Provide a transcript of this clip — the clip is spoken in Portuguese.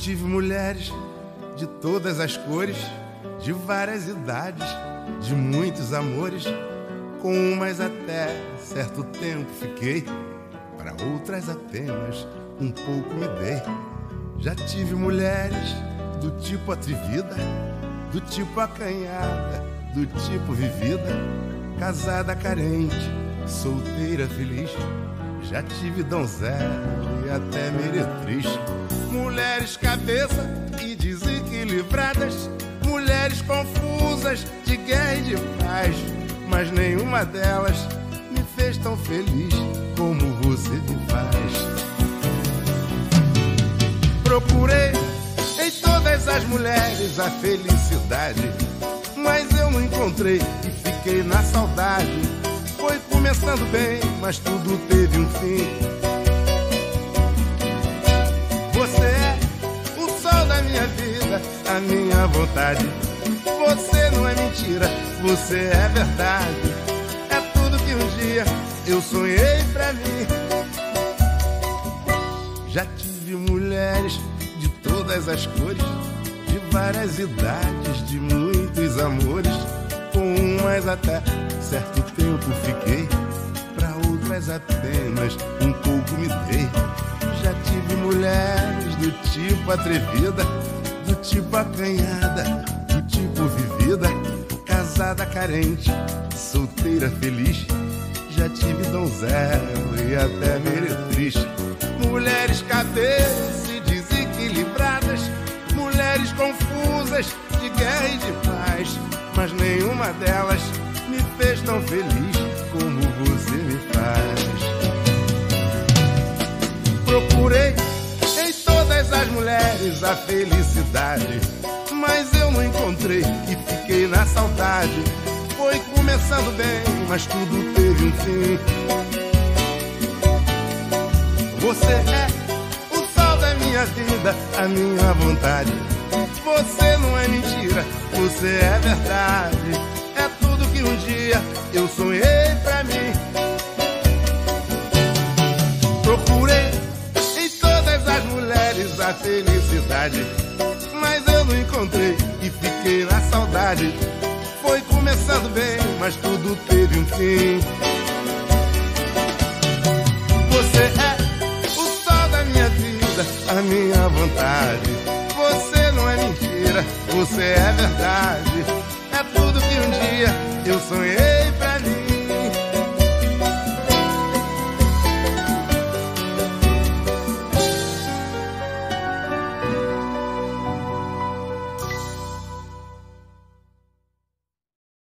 tive mulheres de todas as cores, de várias idades, de muitos amores. Com umas até certo tempo fiquei, para outras apenas um pouco me dei. Já tive mulheres do tipo atrevida, do tipo acanhada, do tipo vivida, casada carente, solteira feliz. Já tive donzela e até meretriz. Mulheres cabeça e desequilibradas, mulheres confusas de guerra e de paz, mas nenhuma delas me fez tão feliz como você me faz. Procurei em todas as mulheres a felicidade, mas eu não encontrei e fiquei na saudade. Foi começando bem, mas tudo teve um fim. Você é o sol da minha vida, a minha vontade. Você não é mentira, você é verdade. É tudo que um dia eu sonhei pra mim. Já tive mulheres de todas as cores, de várias idades, de muitos amores. Com umas até certo tempo fiquei, pra outras apenas um pouco me dei. Já tive mulheres do tipo atrevida, do tipo acanhada, do tipo vivida, casada carente, solteira feliz. Já tive donzela e até meretriz. Mulheres cadeiras e desequilibradas, mulheres confusas de guerra e de paz, mas nenhuma delas me fez tão feliz como você me faz. Procurei em todas as mulheres a felicidade, mas eu não encontrei e fiquei na saudade. Foi começando bem, mas tudo teve um fim. Você é o sol da minha vida, a minha vontade. Você não é mentira, você é verdade. É tudo que um dia eu sonhei pra mim. Procurei em todas as mulheres a felicidade, mas eu não encontrei e fiquei na saudade. Foi começando bem, mas tudo teve um fim. Você é o sol da minha vida, a minha vontade. Você não é mentira, você é verdade.